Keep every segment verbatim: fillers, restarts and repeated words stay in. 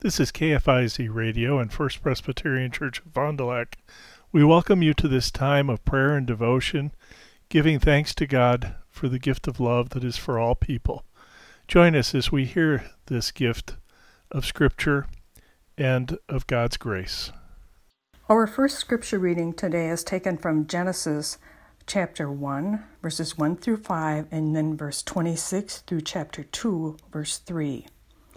This is K F I Z Radio and First Presbyterian Church of Fond du Lac. We welcome you to this time of prayer and devotion, giving thanks to God for the gift of love that is for all people. Join us as we hear this gift of Scripture and of God's grace. Our first scripture reading today is taken from Genesis chapter one, verses one through five, and then verse twenty-six through chapter two, verse three.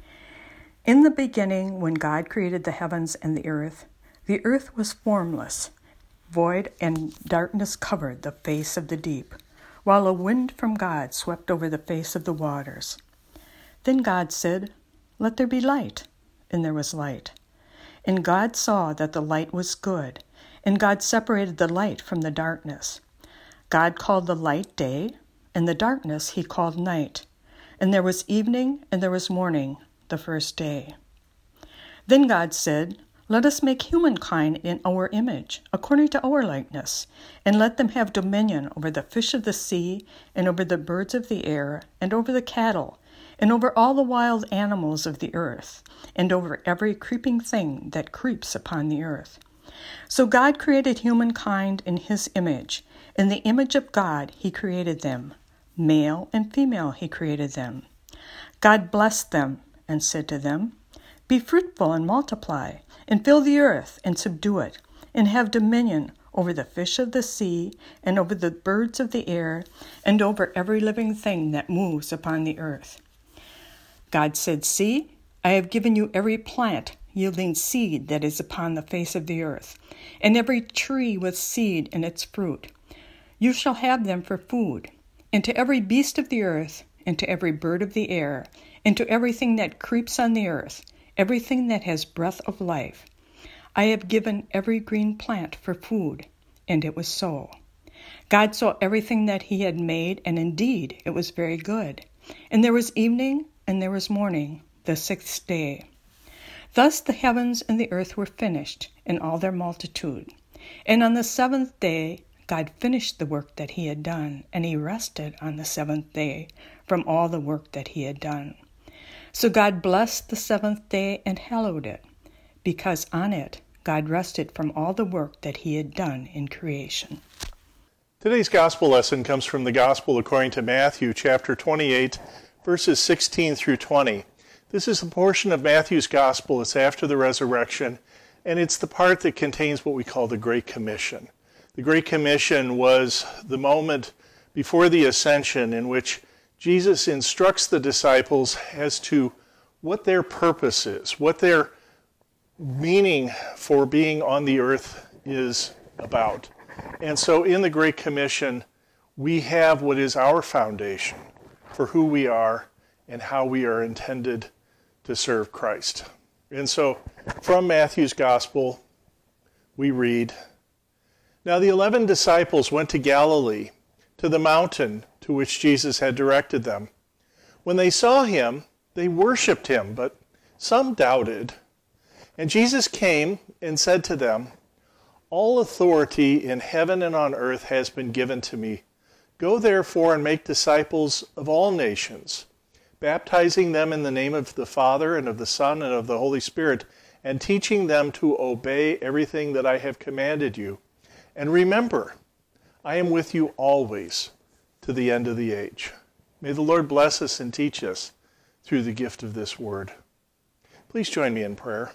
In the beginning, when God created the heavens and the earth, the earth was formless, void, and darkness covered the face of the deep, while a wind from God swept over the face of the waters. Then God said, "Let there be light," and there was light. And God saw that the light was good, and God separated the light from the darkness. God called the light day, and the darkness he called night. And there was evening, and there was morning, the first day. Then God said, "Let us make humankind in our image, according to our likeness, and let them have dominion over the fish of the sea, and over the birds of the air, and over the cattle, and over all the wild animals of the earth, and over every creeping thing that creeps upon the earth." So God created humankind in his image. In the image of God he created them. Male and female he created them. God blessed them and said to them, "Be fruitful and multiply, and fill the earth and subdue it, and have dominion over the fish of the sea, and over the birds of the air, and over every living thing that moves upon the earth." God said, "See, I have given you every plant yielding seed that is upon the face of the earth, and every tree with seed in its fruit. You shall have them for food, and to every beast of the earth, and to every bird of the air, and to everything that creeps on the earth, everything that has breath of life. I have given every green plant for food," and it was so. God saw everything that he had made, and indeed it was very good. And there was evening, and there was morning, the sixth day. Thus the heavens and the earth were finished, in all their multitude. And on the seventh day God finished the work that he had done, and he rested on the seventh day from all the work that he had done. So God blessed the seventh day and hallowed it, because on it God rested from all the work that he had done in creation. Today's gospel lesson comes from the Gospel according to Matthew, chapter twenty-eight, verses sixteen through twenty. This is the portion of Matthew's gospel that's after the resurrection, and it's the part that contains what we call the Great Commission. The Great Commission was the moment before the ascension in which Jesus instructs the disciples as to what their purpose is, what their meaning for being on the earth is about. And so in the Great Commission, we have what is our foundation for who we are and how we are intended to serve Christ. And so from Matthew's Gospel, we read, "Now the eleven disciples went to Galilee, to the mountain to which Jesus had directed them. When they saw him, they worshipped him, but some doubted. And Jesus came and said to them, 'All authority in heaven and on earth has been given to me. Go therefore and make disciples of all nations, baptizing them in the name of the Father and of the Son and of the Holy Spirit, and teaching them to obey everything that I have commanded you. And remember, I am with you always to the end of the age.'" May the Lord bless us and teach us through the gift of this word. Please join me in prayer.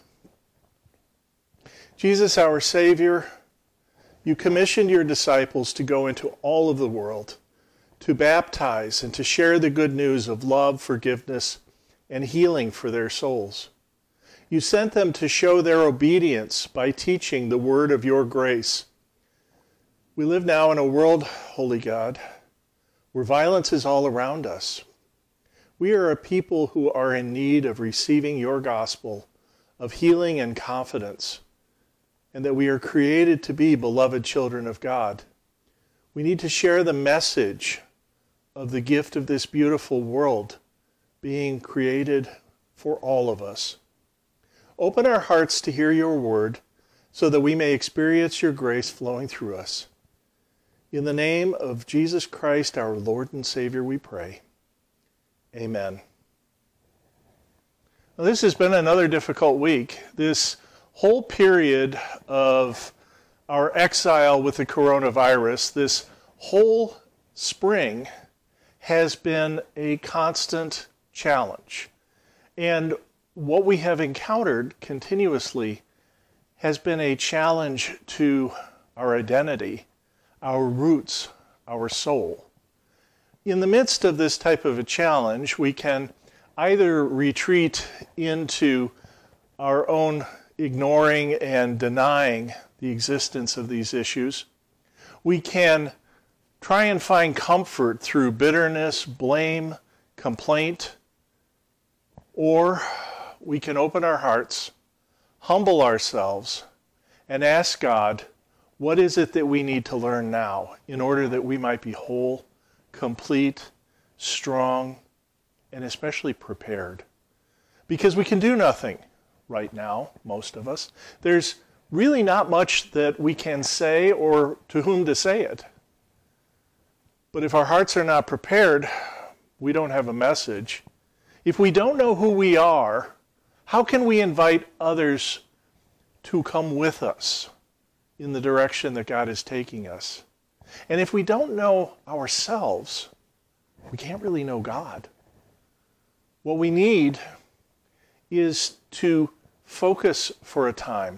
Jesus, our Savior, you commissioned your disciples to go into all of the world, to baptize and to share the good news of love, forgiveness, and healing for their souls. You sent them to show their obedience by teaching the word of your grace. We live now in a world, Holy God, where violence is all around us. We are a people who are in need of receiving your gospel of healing and confidence, and that we are created to be beloved children of God. We need to share the message of the gift of this beautiful world being created for all of us. Open our hearts to hear your word so that we may experience your grace flowing through us. In the name of Jesus Christ, our Lord and Savior, we pray. Amen. Now, this has been another difficult week. This whole period of our exile with the coronavirus, this whole spring has been a constant challenge. And what we have encountered continuously has been a challenge to our identity, our roots, our soul. In the midst of this type of a challenge, we can either retreat into our own ignoring and denying the existence of these issues. We can try and find comfort through bitterness, blame, complaint, or we can open our hearts, humble ourselves, and ask God, what is it that we need to learn now in order that we might be whole, complete, strong, and especially prepared? Because we can do nothing right now, most of us. There's really not much that we can say or to whom to say it. But if our hearts are not prepared, we don't have a message. If we don't know who we are, how can we invite others to come with us in the direction that God is taking us? And if we don't know ourselves, we can't really know God. What we need is to focus for a time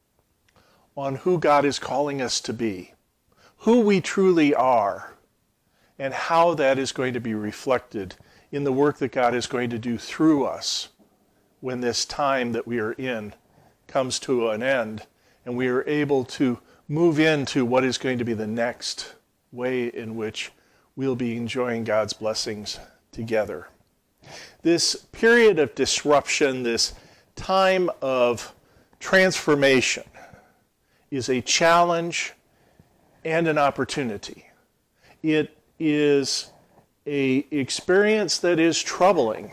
on who God is calling us to be, who we truly are, and how that is going to be reflected in the work that God is going to do through us when this time that we are in comes to an end and we are able to move into what is going to be the next way in which we'll be enjoying God's blessings together. This period of disruption, this time of transformation, is a challenge and an opportunity. It is an experience that is troubling,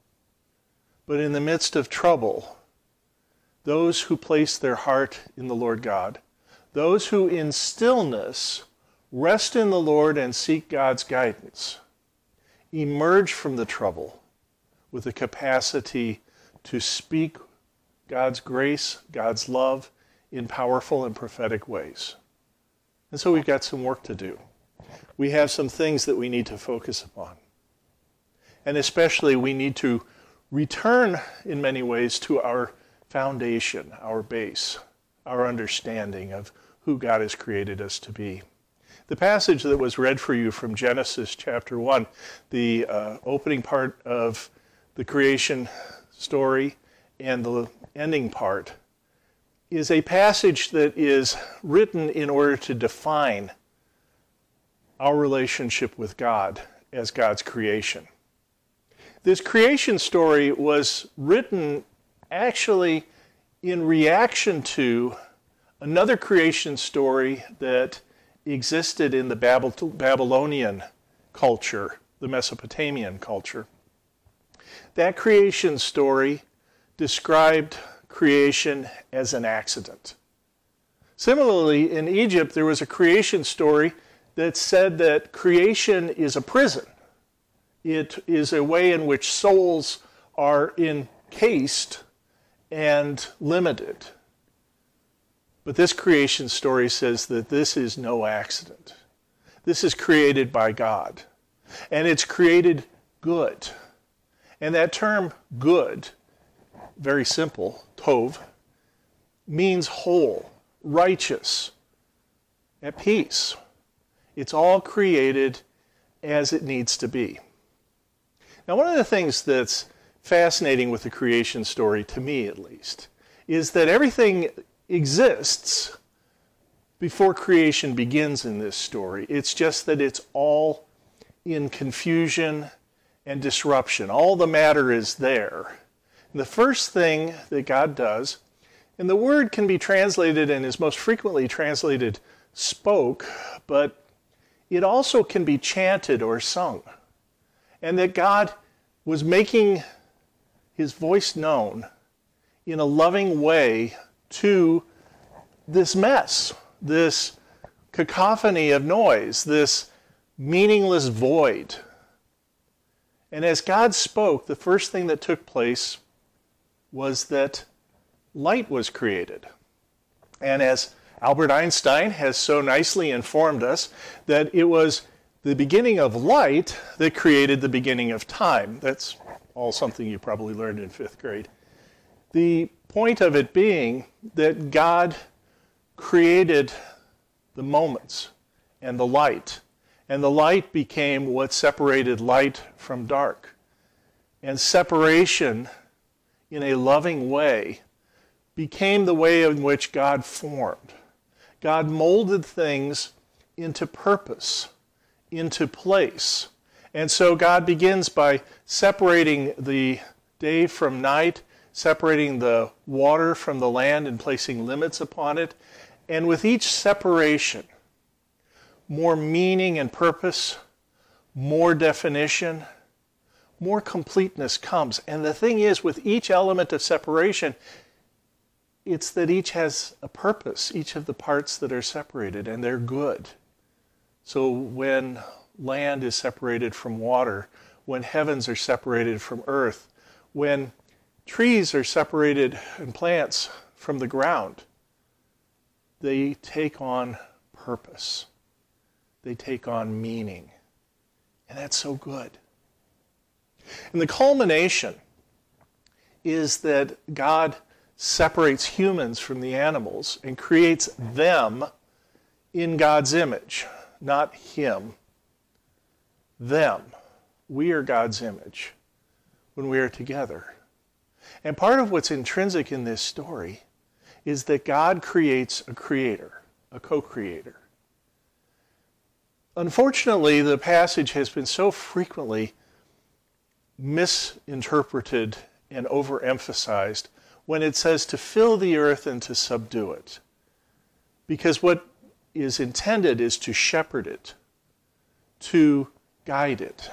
but in the midst of trouble, those who place their heart in the Lord God, those who in stillness rest in the Lord and seek God's guidance, emerge from the trouble with the capacity to speak God's grace, God's love in powerful and prophetic ways. And so we've got some work to do. We have some things that we need to focus upon. And especially we need to return in many ways to our foundation, our base, our understanding of who God has created us to be. The passage that was read for you from Genesis chapter one, the uh, opening part of the creation story and the ending part, is a passage that is written in order to define our relationship with God as God's creation. This creation story was written actually in reaction to another creation story that existed in the Babylonian culture, the Mesopotamian culture. That creation story described creation as an accident. Similarly, in Egypt, there was a creation story that said that creation is a prison. It is a way in which souls are encased and limited. But this creation story says that this is no accident. This is created by God. And it's created good. And that term good, very simple, tov, means whole, righteous, at peace. It's all created as it needs to be. Now, one of the things that's fascinating with the creation story, to me at least, is that everything exists before creation begins in this story. It's just that it's all in confusion and disruption. All the matter is there. And the first thing that God does, and the word can be translated and is most frequently translated spoke, but it also can be chanted or sung. And that God was making his voice known in a loving way to this mess, this cacophony of noise, this meaningless void. And as God spoke, the first thing that took place was that light was created. And as Albert Einstein has so nicely informed us, that it was the beginning of light that created the beginning of time. That's all something you probably learned in fifth grade. The point of it being that God created the moments and the light, and the light became what separated light from dark. And separation in a loving way became the way in which God formed. God molded things into purpose, into place. And so God begins by separating the day from night, separating the water from the land and placing limits upon it. And with each separation, more meaning and purpose, more definition, more completeness comes. And the thing is, with each element of separation, it's that each has a purpose, each of the parts that are separated, and they're good. So when land is separated from water, when heavens are separated from earth, when trees are separated and plants from the ground, they take on purpose. They take on meaning. And that's so good. And the culmination is that God separates humans from the animals and creates them in God's image, not him. Them. We are God's image when we are together. And part of what's intrinsic in this story is that God creates a creator, a co-creator. Unfortunately, the passage has been so frequently misinterpreted and overemphasized when it says to fill the earth and to subdue it. Because what is intended is to shepherd it, to guide it.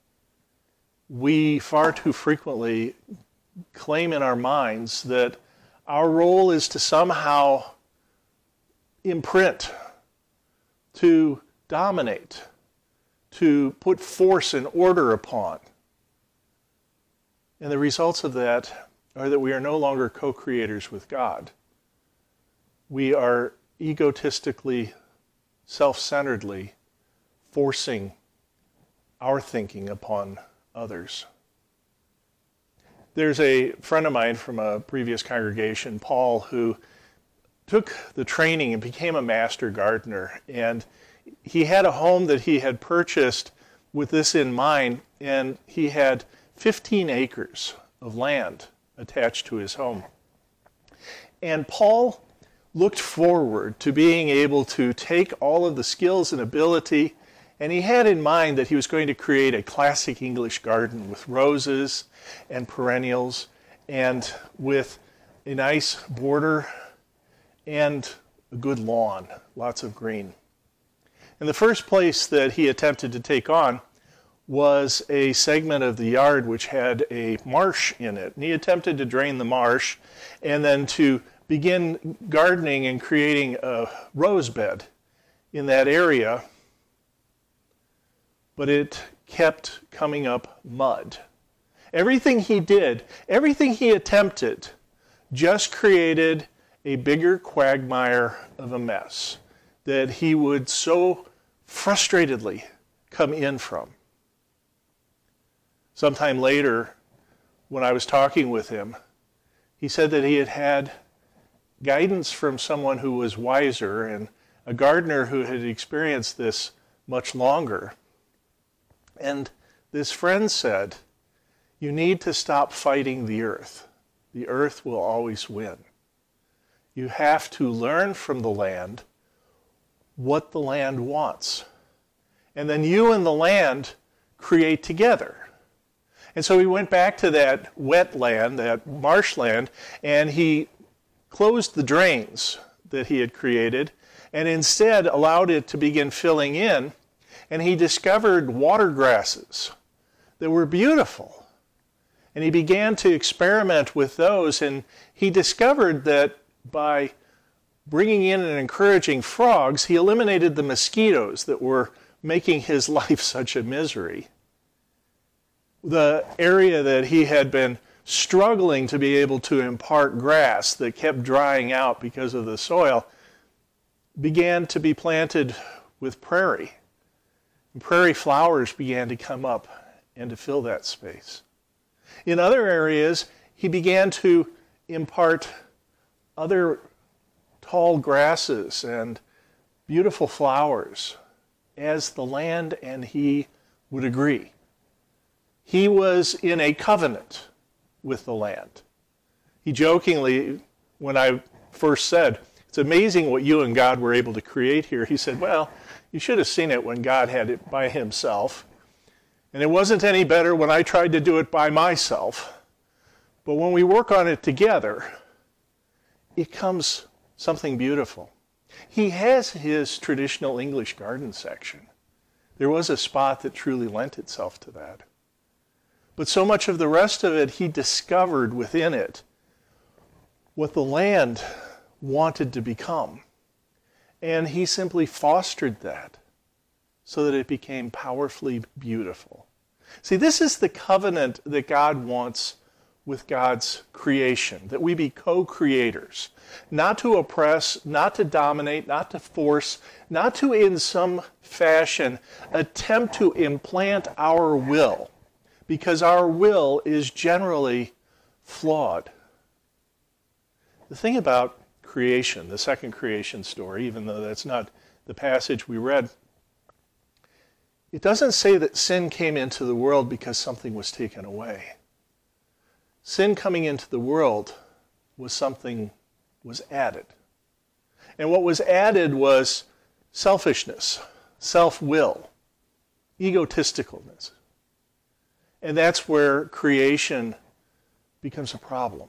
We far too frequently claim in our minds that our role is to somehow imprint, to dominate, to put force and order upon. And the results of that are that we are no longer co-creators with God. We are egotistically, self-centeredly forcing our thinking upon others. There's a friend of mine from a previous congregation, Paul, who took the training and became a master gardener. And he had a home that he had purchased with this in mind, and he had fifteen acres of land attached to his home. And Paul looked forward to being able to take all of the skills and ability, and he had in mind that he was going to create a classic English garden with roses and perennials and with a nice border and a good lawn, lots of green. And the first place that he attempted to take on was a segment of the yard which had a marsh in it. And he attempted to drain the marsh and then to begin gardening and creating a rose bed in that area. But it kept coming up mud. Everything he did, everything he attempted, just created a bigger quagmire of a mess that he would so frustratedly come in from. Sometime later, when I was talking with him, he said that he had had guidance from someone who was wiser and a gardener who had experienced this much longer. And this friend said, you need to stop fighting the earth. The earth will always win. You have to learn from the land what the land wants. And then you and the land create together. And so he went back to that wet land, that marshland, and he closed the drains that he had created and instead allowed it to begin filling in. And he discovered water grasses that were beautiful. And he began to experiment with those, and he discovered that by bringing in and encouraging frogs, he eliminated the mosquitoes that were making his life such a misery. The area that he had been struggling to be able to impart grass that kept drying out because of the soil, began to be planted with prairie. And prairie flowers began to come up and to fill that space. In other areas, he began to impart other tall grasses and beautiful flowers as the land and he would agree. He was in a covenant with the land. He jokingly, when I first said, it's amazing what you and God were able to create here, he said, well, you should have seen it when God had it by himself. And it wasn't any better when I tried to do it by myself. But when we work on it together, it comes something beautiful. He has his traditional English garden section. There was a spot that truly lent itself to that. But so much of the rest of it, he discovered within it what the land wanted to become. And he simply fostered that so that it became powerfully beautiful. See, this is the covenant that God wants with God's creation, that we be co-creators, not to oppress, not to dominate, not to force, not to in some fashion attempt to implant our will, because our will is generally flawed. The thing about creation, the second creation story, even though that's not the passage we read, it doesn't say that sin came into the world because something was taken away. Sin coming into the world was something was added. And what was added was selfishness, self-will, egotisticalness. And that's where creation becomes a problem.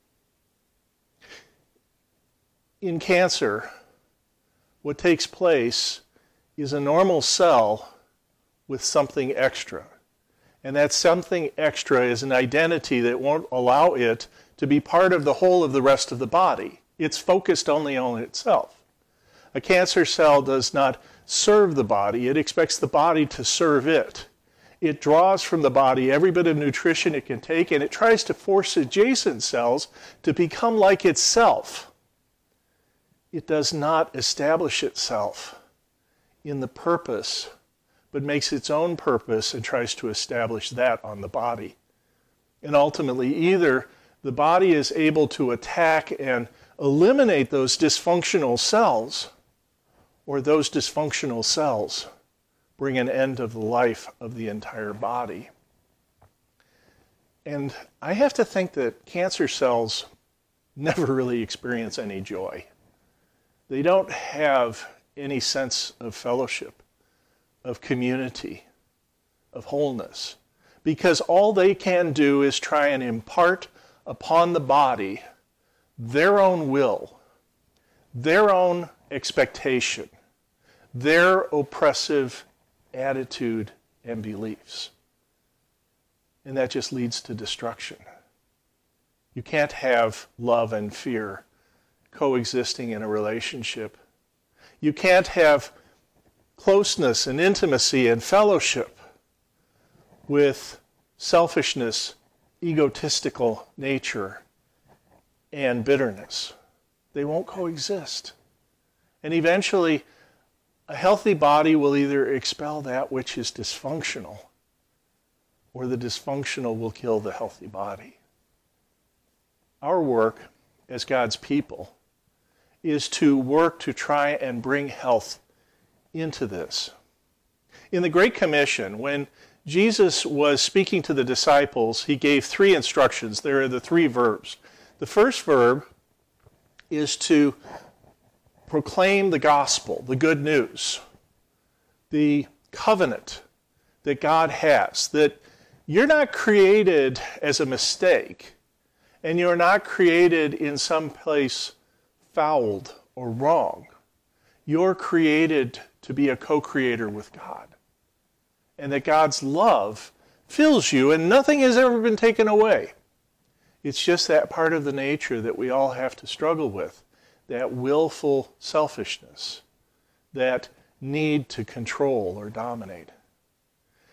In cancer, what takes place is a normal cell with something extra. And that something extra is an identity that won't allow it to be part of the whole of the rest of the body. It's focused only on itself. A cancer cell does not serve the body. It expects the body to serve it. It draws from the body every bit of nutrition it can take, and it tries to force adjacent cells to become like itself. It does not establish itself in the purpose, but makes its own purpose and tries to establish that on the body. And ultimately, either the body is able to attack and eliminate those dysfunctional cells, or those dysfunctional cells bring an end of the life of the entire body. And I have to think that cancer cells never really experience any joy. They don't have any sense of fellowship, of community, of wholeness, because all they can do is try and impart upon the body their own will, their own expectation, their oppressive attitude and beliefs. And that just leads to destruction. You can't have love and fear coexisting in a relationship. You can't have closeness and intimacy and fellowship with selfishness, egotistical nature, and bitterness. They won't coexist. And eventually, a healthy body will either expel that which is dysfunctional, or the dysfunctional will kill the healthy body. Our work as God's people is to work to try and bring health into this. In the Great Commission, when Jesus was speaking to the disciples, he gave three instructions. There are the three verbs. The first verb is to proclaim the gospel, the good news, the covenant that God has, that you're not created as a mistake, and you're not created in some place fouled or wrong. You're created to be a co-creator with God. And that God's love fills you and nothing has ever been taken away. It's just that part of the nature that we all have to struggle with, that willful selfishness, that need to control or dominate.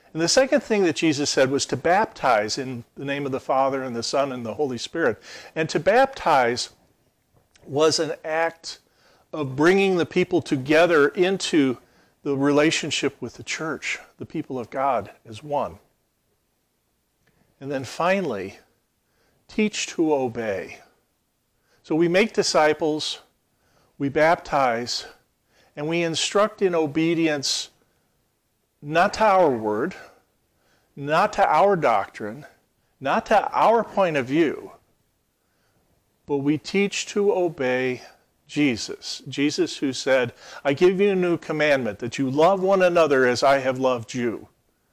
And the second thing that Jesus said was to baptize in the name of the Father and the Son and the Holy Spirit. And to baptize was an act of bringing the people together into the relationship with the church, the people of God as one. And then finally, teach to obey. So we make disciples, we baptize, and we instruct in obedience, not to our word, not to our doctrine, not to our point of view, but we teach to obey Jesus. Jesus who said, I give you a new commandment, that you love one another as I have loved you.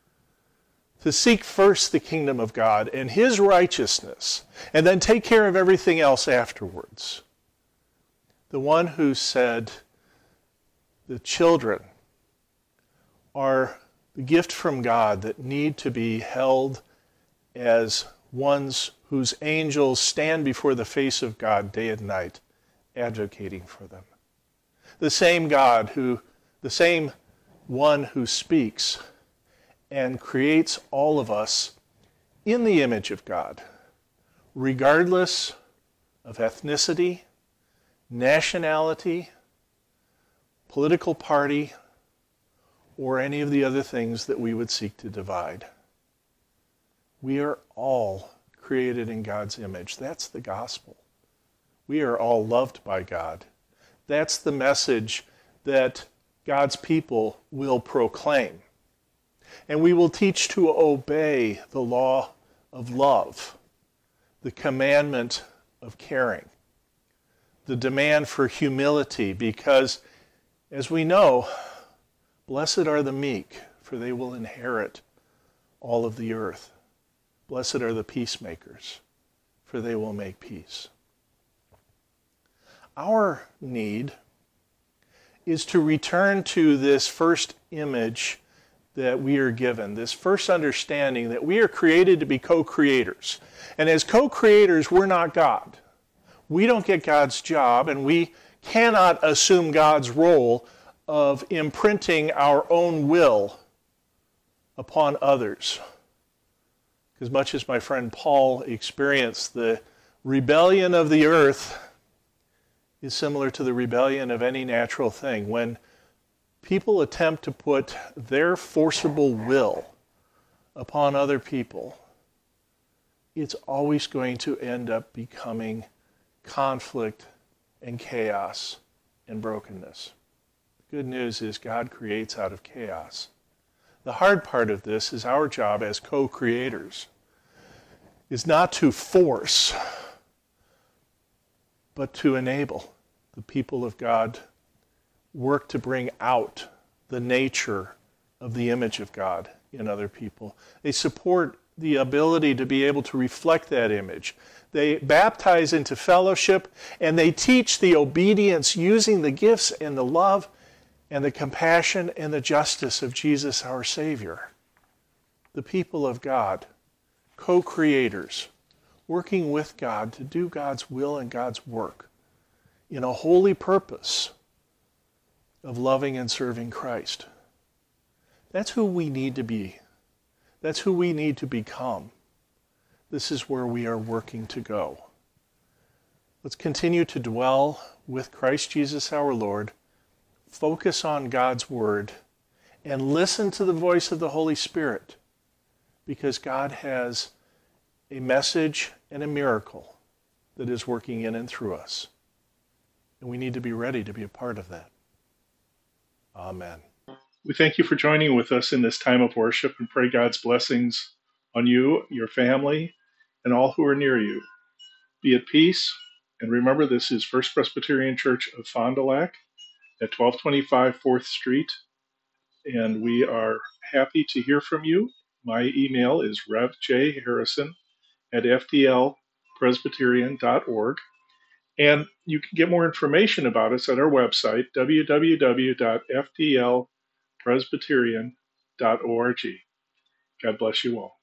To seek first the kingdom of God and his righteousness, and then take care of everything else afterwards. The one who said, the children are the gift from God that need to be held as ones whose angels stand before the face of God day and night, advocating for them. The same God who, the same one who speaks and creates all of us in the image of God, regardless of ethnicity, nationality, political party, or any of the other things that we would seek to divide. We are all created in God's image. That's the gospel. We are all loved by God. That's the message that God's people will proclaim. And we will teach to obey the law of love, the commandment of caring, the demand for humility, because as we know, blessed are the meek, for they will inherit all of the earth. Blessed are the peacemakers, for they will make peace. Our need is to return to this first image that we are given, this first understanding that we are created to be co-creators. And as co-creators, we're not God. We don't get God's job, and we cannot assume God's role of imprinting our own will upon others. As much as my friend Paul experienced, the rebellion of the earth is similar to the rebellion of any natural thing. When people attempt to put their forcible will upon other people, it's always going to end up becoming conflict and chaos and brokenness. The good news is God creates out of chaos. The hard part of this is our job as co-creators is not to force, but to enable the people of God work to bring out the nature of the image of God in other people. They support the ability to be able to reflect that image. They baptize into fellowship, and they teach the obedience using the gifts and the love and the compassion and the justice of Jesus our Savior. The people of God, co-creators, working with God to do God's will and God's work in a holy purpose of loving and serving Christ. That's who we need to be. That's who we need to become. This is where we are working to go. Let's continue to dwell with Christ Jesus our Lord, focus on God's Word, and listen to the voice of the Holy Spirit, because God has a message and a miracle that is working in and through us. And we need to be ready to be a part of that. Amen. We thank you for joining with us in this time of worship and pray God's blessings on you, your family, and all who are near you. Be at peace, and remember this is First Presbyterian Church of Fond du Lac at twelve twenty-five fourth Street, and we are happy to hear from you. My email is revjharrison at f d l presbyterian dot org. And you can get more information about us at our website, w w w dot f d l presbyterian dot org. God bless you all.